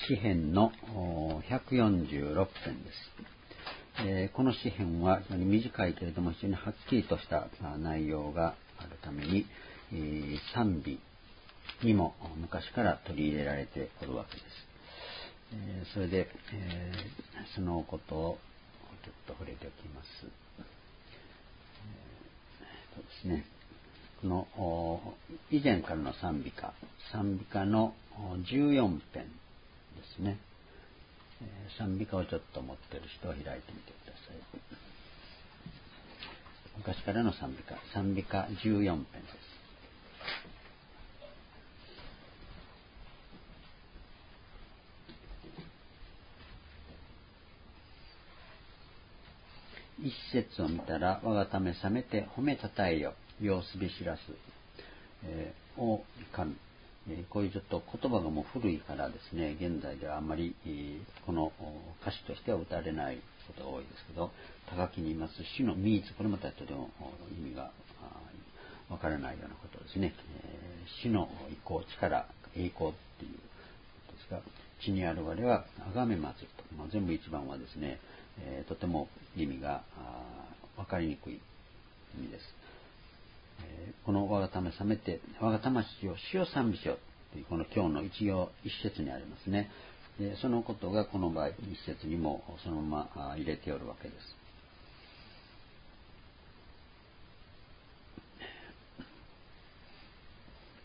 詩編の146編です。この詩編は非常に短いけれども非常にはっきりとした内容があるために、賛美にも昔から取り入れられておるわけです。それで、そのことをちょっと触れておきます。ですね、この以前からの賛美歌の14編ですね。賛美歌をちょっと持っている人を開いてみてください。昔からの賛美歌14編です。一節を見たら我がため覚めて褒めたたえよ様子び知らす、を神、こういうちょっと言葉がもう古いからですね、現在ではあんまり、この歌詞としては歌われないことが多いですけど、高きにいます主のミーツ、これまたとても意味がわからないようなことですね。主の意向、力、栄光っていうことですが、地にある我は崇め祭ると、全部一番はですね、とても意味がわかりにくい意味です。この我がため覚めて我が魂を主を賛美しようというこの今日の一節にありますね。でそのことがこの場合一節にもそのまま入れておるわけです。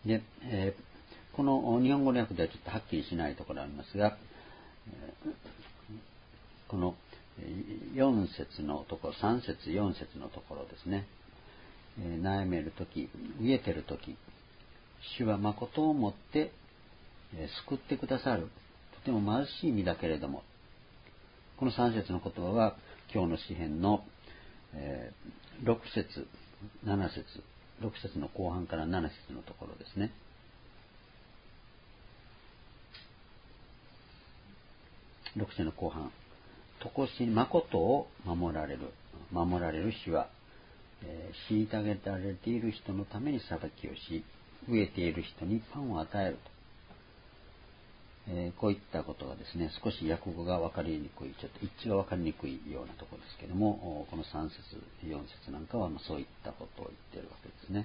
で、この日本語の訳ではちょっとはっきりしないところがありますが、この4節のところ、3節4節のところですね。悩めるとき、飢えてるとき、主は誠をもって救ってくださる。とても貧しい身だけれども、この3節の言葉は今日の詩編の6節、7節、6節の後半から7節のところですね。6節の後半、とこし誠を守られる主は、虐げられている人のために裁きをし、飢えている人にパンを与えると、こういったことがですね、少し訳語が分かりにくい、ちょっと一致が分かりにくいようなところですけども、この3節4節なんかはそういったことを言っているわけですね。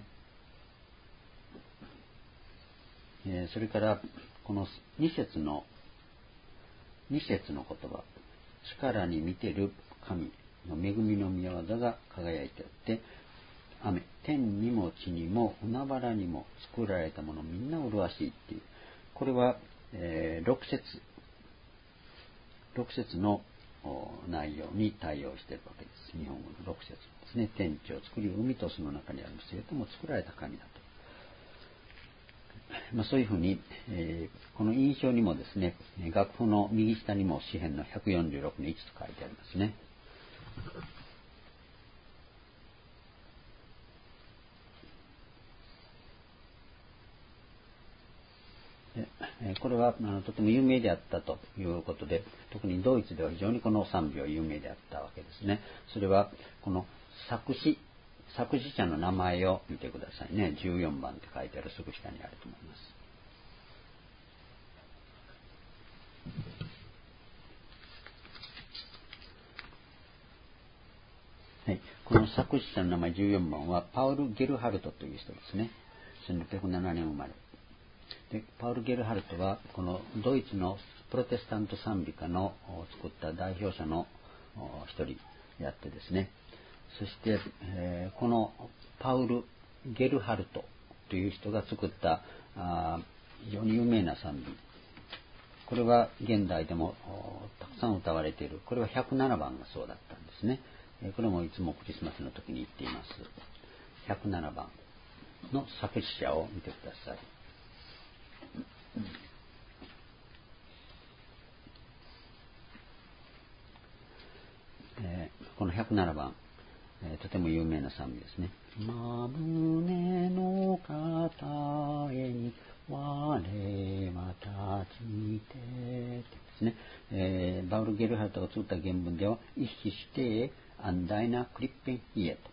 それからこの2節の言葉、力に見てる神の恵みの御業が輝いておって、雨、天にも地にも海原にも作られたものみんな麗しいっていう、これは、6節の内容に対応しているわけです。日本語の6節ですね。天地を作り海とその中にある生徒も作られた神だと。そういうふうに、この印象にもですね、楽譜の右下にも詩編の146の1と書いてありますね。これはとても有名であったということで、特にドイツでは非常にこの賛美は有名であったわけですね。それはこの作詞者の名前を見てくださいね。14番って書いてあるすぐ下にあると思います。はい、この作詞者の名前14番はパウル・ゲルハルトという人ですね。1607年生まれで、パウル・ゲルハルトはこのドイツのプロテスタント賛美歌の作った代表者の一人であってですね、そして、このパウル・ゲルハルトという人が作った非常に有名な賛美、これは現代でもたくさん歌われている。これは107番がそうだったんですね。これもいつもクリスマスの時に言っています。107番の作詞者を見てください。この107番、とても有名な賛美ですね。ま胸の方へに我は立ちてですね、バウル・ゲルハルトが作った原文では、一死して安大なクリッペンヒエ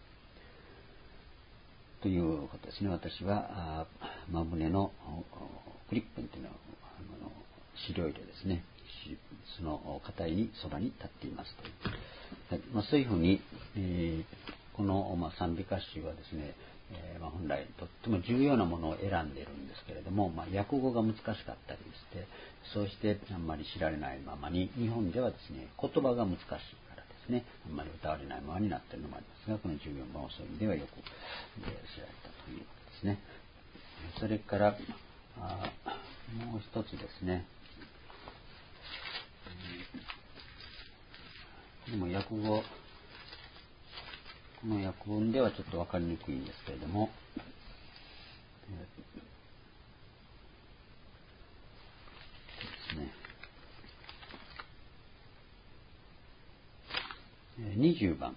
ということですね。私は真舟のクリッペンというのは飼料入れですね。 その方にそばに立っていますという、そういうふうに、この、賛美歌集はですね、本来とっても重要なものを選んでいるんですけれども、訳語が難しかったりして、そうしてあんまり知られないままに、日本ではですね、言葉が難しいからですね、あんまり歌われないままになっているのもありますが、この14番はそういう意味ではよく知られたということですね。それからもう一つですね、でも訳語、この訳文ではちょっと分かりにくいんですけれども、ですね、20番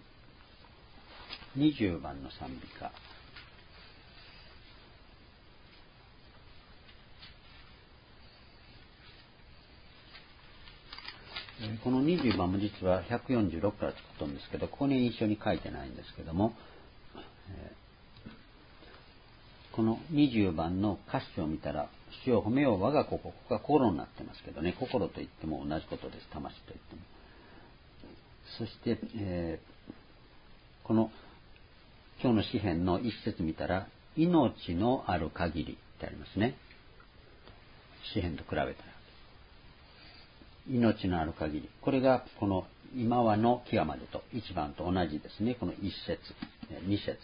の賛美歌、この20番も実は146から作ったんですけど、ここに印象に書いてないんですけども、この20番の歌詞を見たら、主を褒めよう我が心、ここが心になってますけどね、心といっても同じことです、魂といっても。そして、この今日の詩編の一節見たら、命のある限りってありますね。詩編と比べたら。命のある限り。これがこの今はの極までと一番と同じですね。この一節、二節です。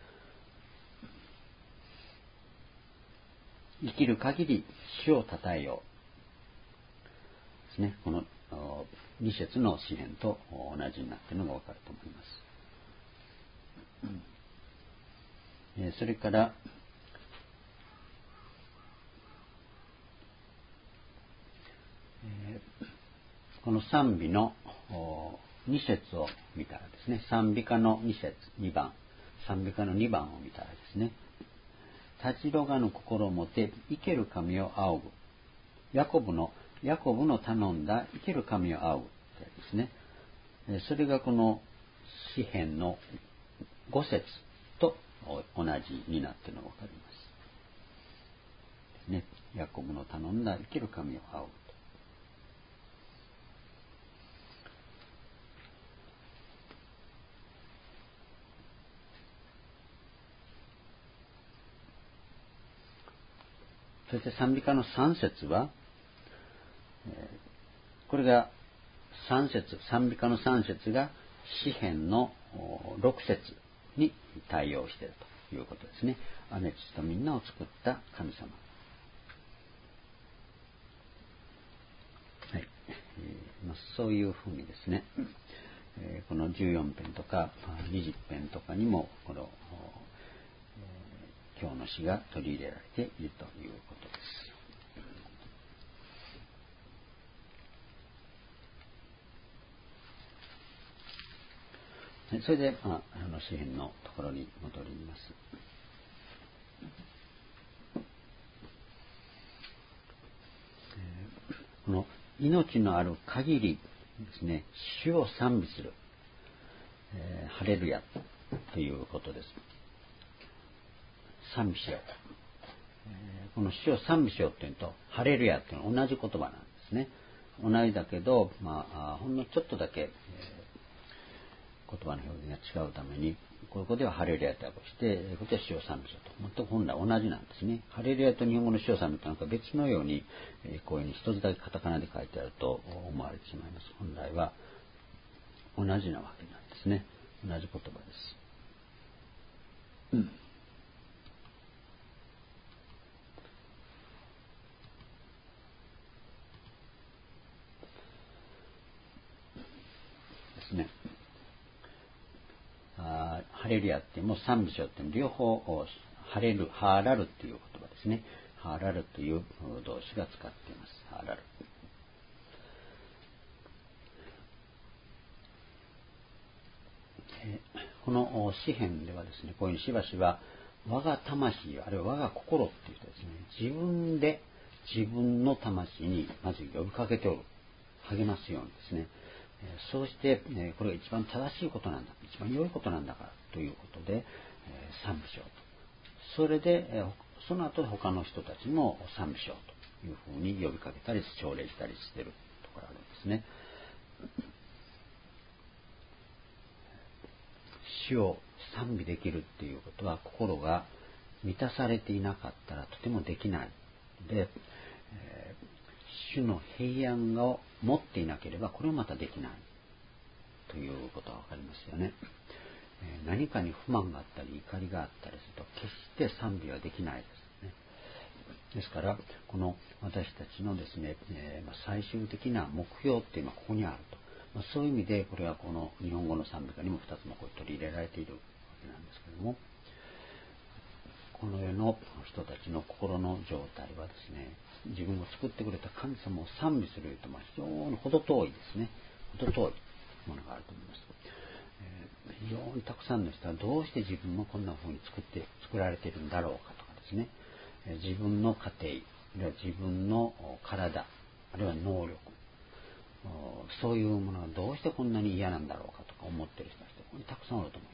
生きる限り主を称えよう。ですね。この二節の詩編と同じになっているのがわかると思います。それから、この賛美の2節を見たらですね、賛美歌の2節、2番、賛美歌の2番を見たらですね、立ちろがぬ心をもて生ける神を仰ぐ。ヤコブの頼んだ生ける神を仰ぐですね。それがこの詩編の5節と同じになっているのがわかります。ね、ヤコブの頼んだ生ける神を仰ぐ。そして賛美歌の3節は、これが3節、賛美歌の3節が詩編の6節に対応しているということですね。雨地とみんなを作った神様。はい。そういうふうにですね、この14編とか20編とかにもこの今日の詩が取り入れられているということです。それで、詩編のところに戻ります。この命のある限りですね、主を賛美する、ハレルヤということです。賛美しよう。この主を賛美しようというのと、ハレルヤというのは同じ言葉なんですね。同じだけど、ほんのちょっとだけ、言葉の表現が違うために、ここではハレルヤと訳して、ここでは主を賛美しようと。全く本来同じなんですね。ハレルヤと日本語の主を賛美というのは別のように、こういうふうに一つだけカタカナで書いてあると思われてしまいます。本来は同じなわけなんですね。同じ言葉です。ですね。ハレルヤっても賛美しようって両方ハレル、ハーラルっていう言葉ですね。ハーラルという動詞が使っています。ハーラル。この詩編ではですね、こういうしばしば我が魂、あるいは我が心っていうとですね、自分で自分の魂にまず呼びかけておる、励ますようにですね、そうして、これが一番正しいことなんだ、一番良いことなんだからということで、賛美しようと。それで、その後他の人たちも賛美しようというふうに呼びかけたり、奨励したりしているころあるんですね。主を賛美できるっていうことは、心が満たされていなかったらとてもできないので、主の平安を持っていなければこれもまたできないということがわかりますよね。何かに不満があったり怒りがあったりすると決して賛美はできないですね。ですからこの私たちのですね、最終的な目標っていうのはここにあると、そういう意味でこれはこの日本語の賛美歌にも2つの取り入れられているわけなんですけれども、この世の人たちの心の状態はですね、自分を作ってくれた神様を賛美するというと非常に程遠いですね。程遠いものがあると思います。非常にたくさんの人はどうして自分もこんな風に作られているんだろうかとかですね、自分の家庭、あるいは自分の体、あるいは能力、そういうものがどうしてこんなに嫌なんだろうかとか思っている人はたくさんいると思います。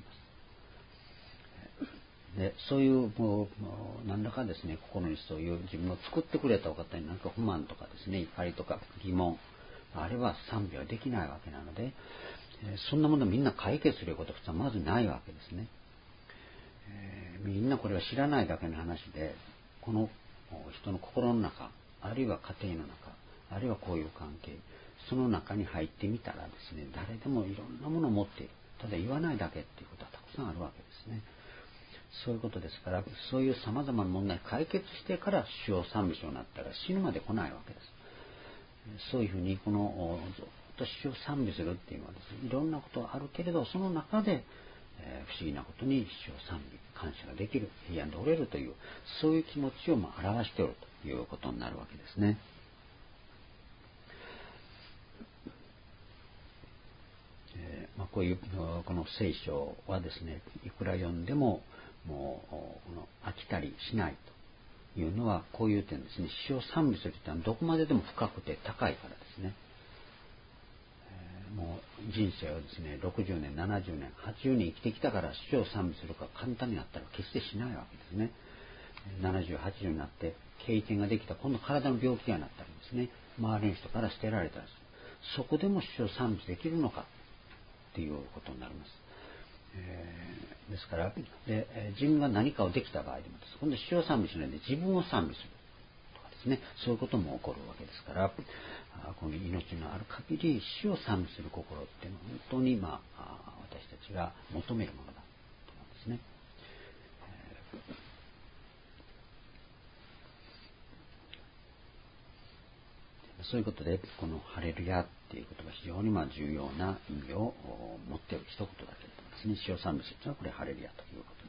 でそういう何らかですね、心にそういう自分を作ってくれたお方に何か不満とかですね、怒りとか疑問、あれは賛美はできないわけなので、そんなものをみんな解決することは普通はまずないわけですね。みんなこれは知らないだけの話で、この人の心の中、あるいは家庭の中、あるいはこういう関係、その中に入ってみたらですね、誰でもいろんなものを持っている。ただ言わないだけっていうことはたくさんあるわけですね。そういうことですから、そういう様々な問題を解決してから主を賛美しようになったら死ぬまで来ないわけです。そういうふうにずっと主を賛美するっていうのはですね、いろんなことがあるけれど、その中で、不思議なことに主を賛美、感謝ができる、平安でおれるという、そういう気持ちを表しておるということになるわけですね。こういうこの聖書はですね、いくら読んでももうこの飽きたりしないというのはこういう点ですね。主を賛美するというのはどこまででも深くて高いからですね。もう人生をですね、60年、70年、80年生きてきたから主を賛美するか簡単になったら決してしないわけですね。70、80になって経験ができた今度体の病気がなったりですね、周りの人から捨てられたりする。そこでも主を賛美できるのかということになります。ですから自分が何かをできた場合でも今度主を賛美しないで自分を賛美するとかですね、そういうことも起こるわけですから、この命のある限り主を賛美する心っていうのは本当に私たちが求めるものだと思うんですね。そういうことでこのハレルヤっていう言葉は非常に重要な意味を持っている一言だけれどもですね、主を賛美するというのはこれハレルヤということ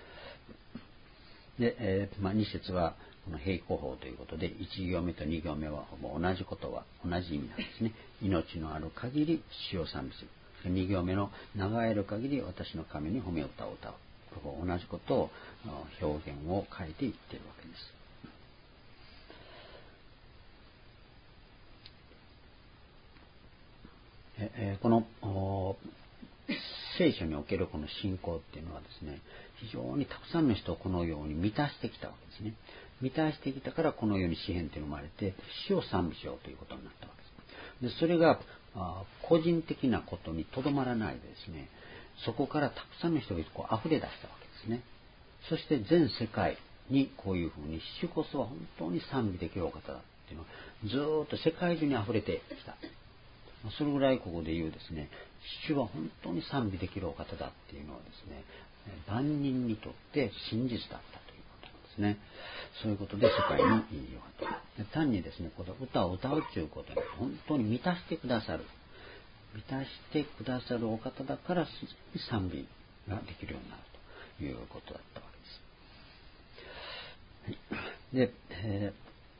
です。で、2節はこの平行法ということで1行目と2行目はほぼ同じ言葉、同じ意味なんですね。命のある限り主を賛美する。2行目の長える限り私の神に褒め歌を歌う。ここ同じことを表現を変えていっているわけです。この聖書におけるこの信仰っていうのはですね、非常にたくさんの人をこのように満たしてきたわけですね。満たしてきたからこのように詩篇っていうのが生まれて、主を賛美しようということになったわけです。でそれが個人的なことにとどまらないでですね、そこからたくさんの人が溢れ出したわけですね。そして全世界にこういうふうに主こそは本当に賛美できるお方だっていうのはずっと世界中に溢れてきた。それぐらいここで言うですね、主は本当に賛美できるお方だっていうのはですね、万人にとって真実だったということなんですね。そういうことで世界にいいお方。単にですね、この歌を歌うということに本当に満たしてくださる。満たしてくださるお方だから賛美ができるようになるということだったわけです。で、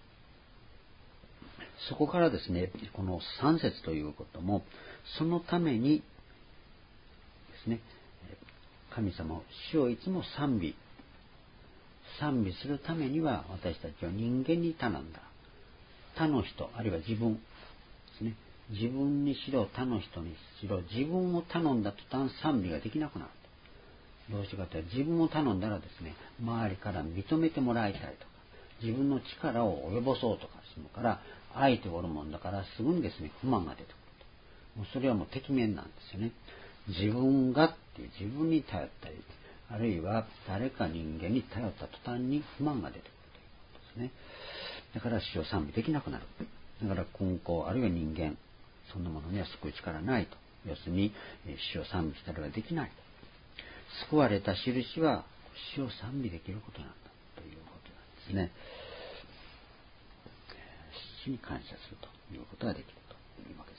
そこからですね、この3節ということも、そのためにですね、神様を、主をいつも賛美するためには、私たちは人間に頼んだ。他の人、あるいは自分ですね。自分にしろ、他の人にしろ、自分を頼んだ途端賛美ができなくなると。どうしてかというと、自分を頼んだらですね、周りから認めてもらいたいとか、 自分の力を及ぼそうとかするから、相手おるもんだからすぐにですね、不満が出てくると。もうそれはもう適面なんですよね。自分がっていう自分に頼ったり、あるいは誰か人間に頼った途端に不満が出てくるということですね。だから死を賛美できなくなる。だから根高あるいは人間、そんなものには救う力ないと。要するに死を賛美したりはできない。救われた印は死を賛美できることなんだということなんですね。死に感謝するということができるというわけです。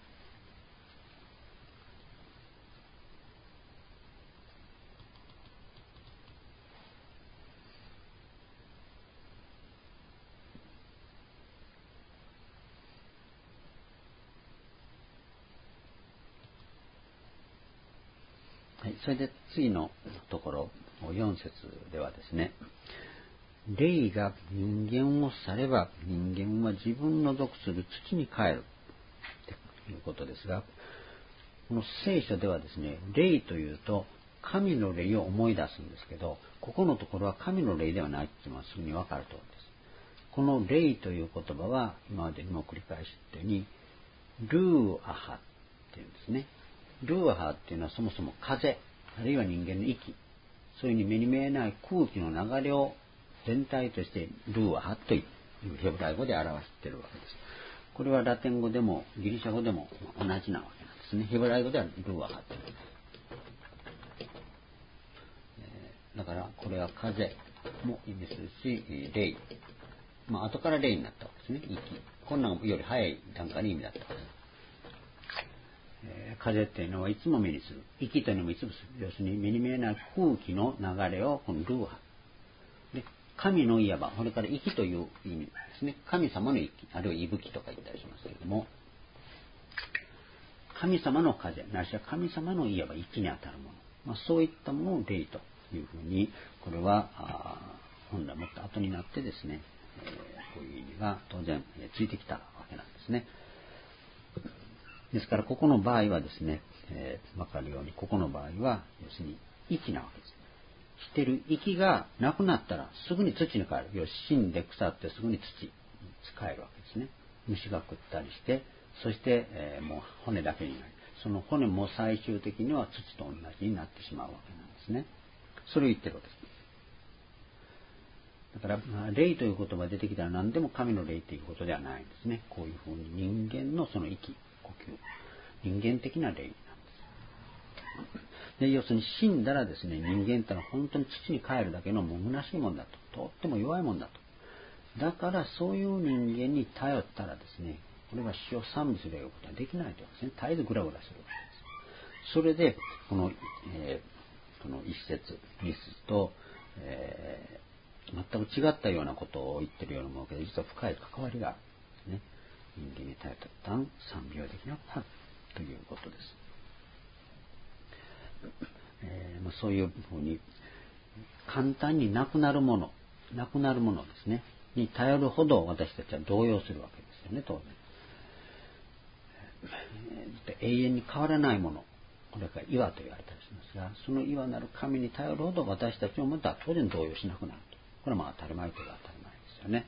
はい、それで次のところ4節ではですね、霊が人間を去れば人間は自分の属する土に帰るということですが、この聖書ではですね、霊というと神の霊を思い出すんですけど、ここのところは神の霊ではないというのはすぐに分かるとおりです。この霊という言葉は今までにも繰り返し言ったようにルーアハっていうんですね。ルーアハっていうのはそもそも風、あるいは人間の息、そういうふうに目に見えない空気の流れを全体としてルーアハというヘブライ語で表しているわけです。これはラテン語でもギリシャ語でも同じなわけなんですね。ヘブライ語ではルーアハという。だからこれは風も意味するし、霊。後から霊になったわけですね。息。こんなより早い段階に意味だったわけです。風っていうのはいつも目にする。息というのもいつもする。要するに目に見えない空気の流れをこのルーハ。で、神のいわば、これから息という意味ですね。神様の息、あるいは息吹とか言ったりしますけれども、神様の風、ないしは神様のいわば息にあたるもの。そういったものを霊というふうに、これは本来もっと後になってですね、こういう意味が当然ついてきたわけなんですね。ですからここの場合はですね、わかるようにここの場合は要するに息なわけです。してる息がなくなったらすぐに土に帰る。要するに死んで腐ってすぐに土に帰るわけですね。虫が食ったりして、そして、もう骨だけになる。その骨も最終的には土と同じになってしまうわけなんですね。それを言ってるわけです。だから、霊という言葉が出てきたら何でも神の霊ということではないんですね。こういうふうに人間のその息、呼吸、人間的な霊なんです。で、要するに死んだらですね、人間ってのは本当に土に帰るだけのもむなしいもんだと。とっても弱いもんだと。だからそういう人間に頼ったらですね、これは死を賛美するようなことはできないというわけですね。絶えずグラグラするわけです。それで、この一節、二節と、全く違ったようなことを言ってるようなものけど、実は深い関わりがあるんですね。人間に頼った途端賛美はできなくなるということです。そういうふうに簡単になくなるものですねに頼るほど私たちは動揺するわけですよね。当然永遠に変わらないもの、これが岩と言われたりしますが、その岩なる神に頼るほど私たちもまた当然動揺しなくなると。これは当たり前というか当たり前ですよね。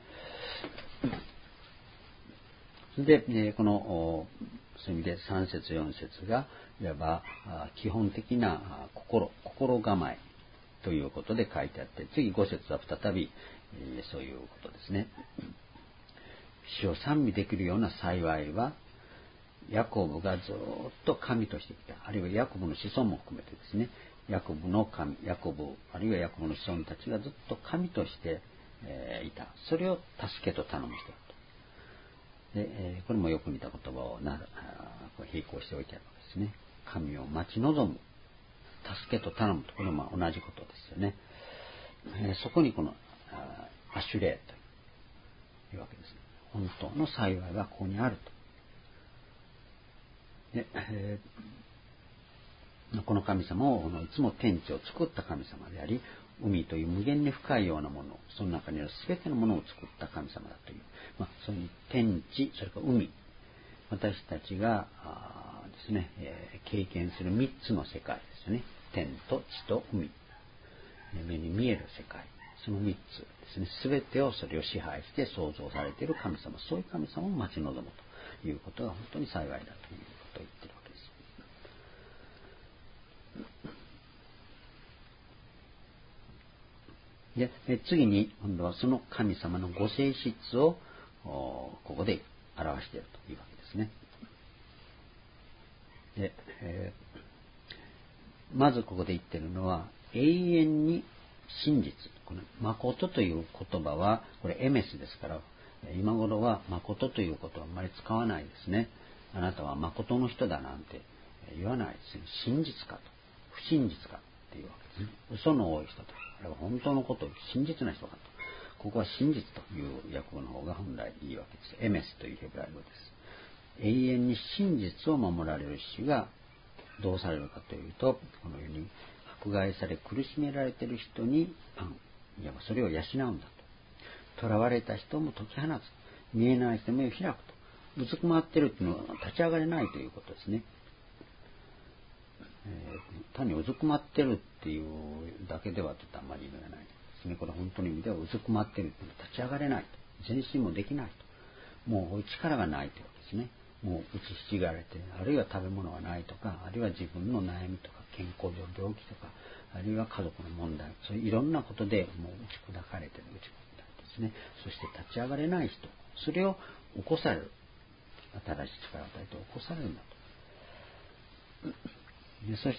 で、このそういう意味で3節4節がいわば基本的な心構えということで書いてあって、次5節は再びそういうことですね。主を賛美できるような幸いはヤコブがずっと神としてきた、あるいはヤコブの子孫も含めてですね、ヤコブあるいはヤコブの子孫たちがずっと神としていた。それを助けと頼む人だと。で、これもよく似た言葉を並行しておいてあるわけですね。神を待ち望む、助けと頼むと、これも同じことですよね。そこにこのアシュレイというわけです。本当の幸いはここにあると。で、この神様をいつも天地を作った神様であり、海という無限に深いようなもの、その中にある全てのものを作った神様だという、そういう天地、それから海、私たちがですね、経験する3つの世界ですよね。天と地と海、目に見える世界、 その3つですね、全てをそれを支配して創造されている神様、そういう神様を待ち望むということが本当に幸いだということを言っているわけです。で、次に今度はその神様のご性質をここで表しているというわけですね。で、まずここで言っているのは、永遠に真実。この誠という言葉は、これエメスですから、今頃は誠ということはあまり使わないですね。あなたは誠の人だなんて言わないですね。真実かと。不真実かっていうわけですね。嘘の多い人と。あれは本当のことを真実な人かと。ここは真実という訳語の方が本来いいわけです。エメスというヘブライ語です。永遠に真実を守られる主がどうされるかというと、このように迫害され苦しめられている人にパン、いわばそれを養うんだと。囚われた人も解き放つ。見えない人も目を開くと。うずくまっているというのは立ち上がれないということですね。単にうずくまってるっていうだけではちょっとあまり意味がないですね。これ本当の意味ではうずくまってるっていうのは立ち上がれないと。前進もできないと。もう力がないというわけですね。もう打ちひしがれて、あるいは食べ物がないとか、あるいは自分の悩みとか健康上病気とか、あるいは家族の問題、そういういろんなことでもう打ち砕かれている、打ち砕かれてですね。そして立ち上がれない人、それを起こされる。新しい力を与えて起こされるんだと。そして、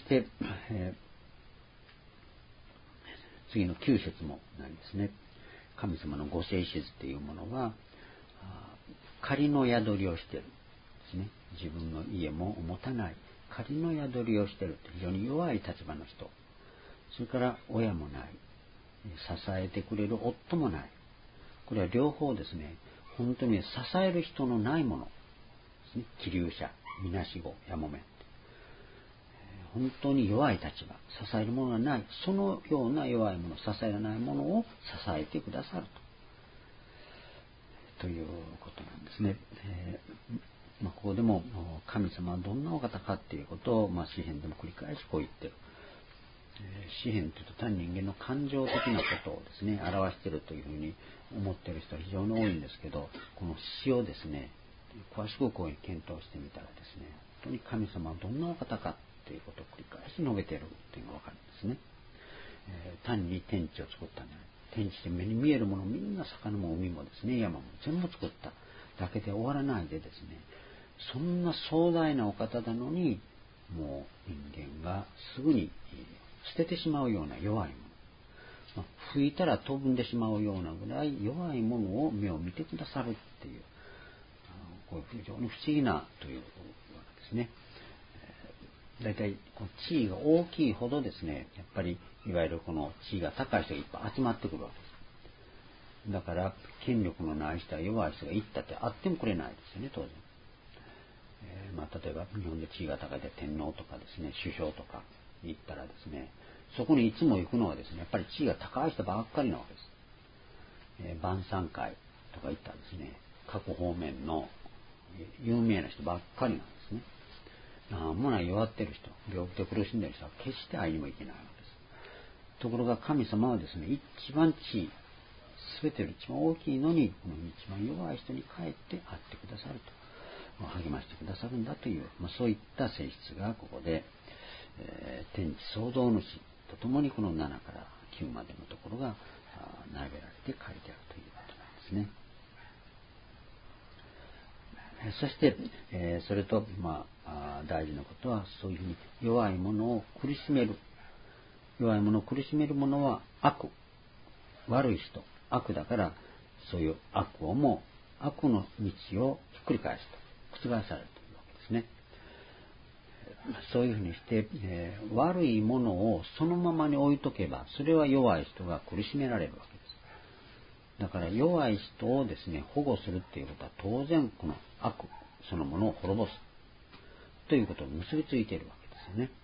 次の9節もなんですね。神様のご性質というものは、仮の宿りをしている。ですね、自分の家も持たない仮の宿りをしている非常に弱い立場の人、それから親もない、支えてくれる夫もない、これは両方ですね、本当に支える人のないものですね。気流者、みなしご、やもめ、本当に弱い立場、支えるものがない、そのような弱いもの、支えられないものを支えてくださるということなんですね。ここでも神様はどんなお方かっていうことを、詩編でも繰り返しこう言ってる。詩編というと単に人間の感情的なことをですね表しているというふうに思っている人は非常に多いんですけど、この詩をですね詳しくこういう検討してみたらですね、本当に神様はどんなお方かということを繰り返し述べているというのが分かるんですね。単に天地を作ったんじゃない。天地で目に見えるもの、みんな魚も海もですね、山も全部作っただけで終わらないでですね、そんな壮大なお方なのに、もう人間がすぐに捨ててしまうような弱いもの、吹いたら飛んでしまうようなぐらい弱いものを目を見てくださるっていう、こういう非常に不思議なというわけですね。だいたい地位が大きいほどですね、やっぱりいわゆるこの地位が高い人がいっぱい集まってくるわけです。だから権力のない人は弱い人が行ったってあってもくれないですよね、当然。例えば日本で地位が高いで天皇とかですね、首相とか行ったらですね、そこにいつも行くのはですね、やっぱり地位が高い人ばっかりなわけです。晩餐会とか行ったらですね、各方面の有名な人ばっかりなんですね。なんもない弱ってる人、病気で苦しんでる人は決して会いにも行けないわけです。ところが神様はですね、一番地位、全てより一番大きいのに、この一番弱い人に帰って会ってくださると、励ましてくださるんだという、そういった性質がここで、天地創造主とともにこの7から9までのところが並べられて書いてあるということなんですね。そして、それと、大事なことは、そういうふうに弱いものを苦しめる。弱いものを苦しめるものは悪。悪い人。悪だから、そういう悪をも、悪の道をひっくり返すと。覆されるというわけですね。そういうふうにして、悪いものをそのままに置いとけば、それは弱い人が苦しめられるわけです。だから弱い人をですね、保護するっていうことは当然この悪そのものを滅ぼすということに結びついているわけですよね。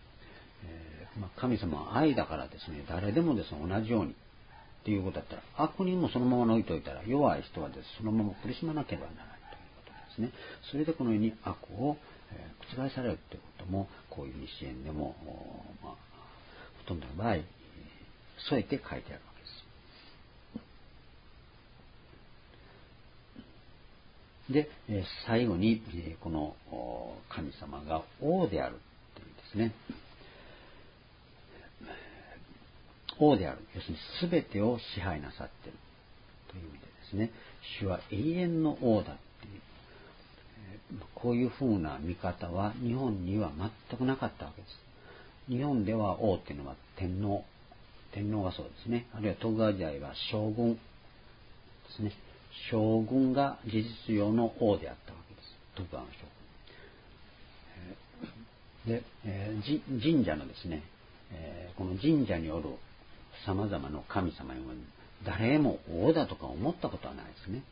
神様は愛だからですね、誰でもですね、同じようにっていうことだったら、悪人もそのまま置いといたら弱い人はです、そのまま苦しまなければならないということですね。それでこのように悪を覆されるということも、こういうふうに支援でも、ほとんどの場合添えて書いてあるわけです。 で、最後に、この神様が王であるというですね。王である。要するに全てを支配なさっているという意味でですね。主は永遠の王だっていう。こういうふうな見方は日本には全くなかったわけです。日本では王っていうのは天皇がそうですね。あるいは徳川時代は将軍ですね。将軍が事実上の王であったわけです。徳川の将軍。で、神社のですね、この神社による様々な神様に誰も王だとか思ったことはないですね。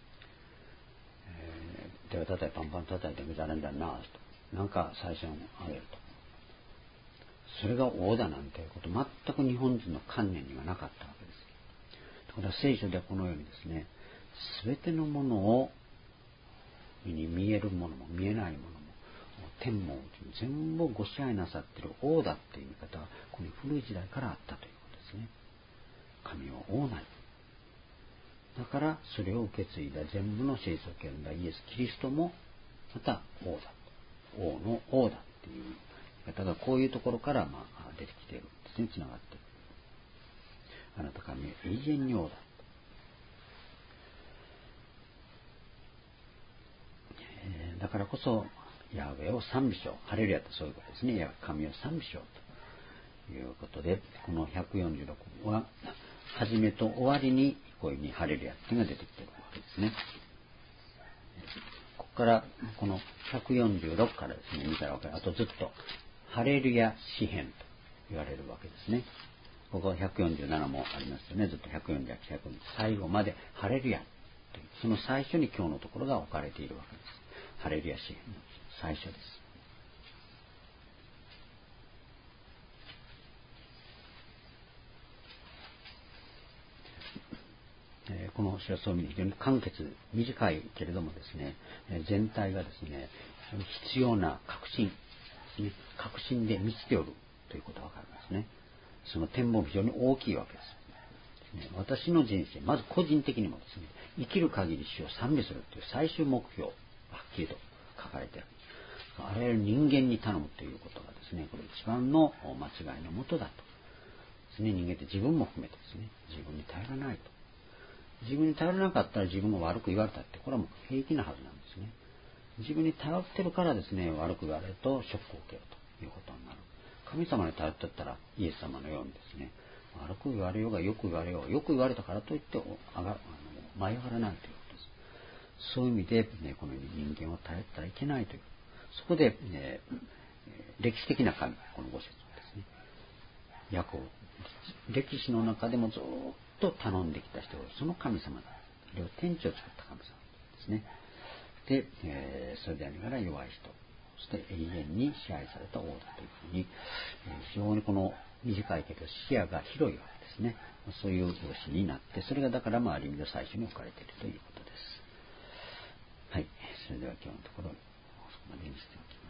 手を叩いてパンパン叩いてみたらんだなと、なんか最初にあげると、それが王だなんていうこと全く日本人の観念にはなかったわけです。だから聖書ではこのようにですね、すべてのものをに見えるものも見えないものも天も全部ご支配なさっている王だっていう見方はこの古い時代からあったということですね。神は王なり。だからそれを受け継いだ全部の聖書を読んだイエス・キリストもまた王だ。王の王だっていう見方がこういうところから出てきているんですね。つながっている。あなた神は永遠に王だ。だからこそヤハウェを賛美しよう。ハレルヤってそういうことですね。神を賛美しようということで、この146は始めと終わりにこういうふうにハレルヤっていうのが出てきているわけですね。ここからこの146からですね、見たら分かる。あとずっとハレルヤ詩編と言われるわけですね。ここは147もありますよね。ずっと148、149最後までハレルヤという、その最初に今日のところが置かれているわけです。ハレルヤ詩編の最初です。この詩はそういう意味で非常に簡潔、短いけれどもですね、全体がですね、必要な確信ですね、確信で満ちておるということがわかりますね。その展望も非常に大きいわけです。私の人生、まず個人的にもですね、生きる限り主を賛美するという最終目標、はっきりと書かれている。あらゆる人間に頼むということがですね、これ一番の間違いのもとだと。ですね、人間って自分も含めてですね、自分に頼らないと。自分に頼らなかったら自分が悪く言われたって、これはもう平気なはずなんですね。自分に頼ってるからですね、悪く言われるとショックを受けるということになる。神様に頼ってったらイエス様のようにですね、悪く言われようがよく言われよう、よく言われたからといって舞い上がらないということです。そういう意味で、このように人間を頼ったらいけないという。そこで、歴史的な神、この5節ですね。ヤコブ、歴史の中でもずっと頼んできた人がその神様だ。それを天地を作った神様ですね。で、それでありながら弱い人、そして永遠に支配された王だというふうに、非常にこの短いけど視野が広いわけですね。そういう詩になって、それがだからある意味で最初に置かれているということです。はい。それでは今日のところ、そこまでにしておきます。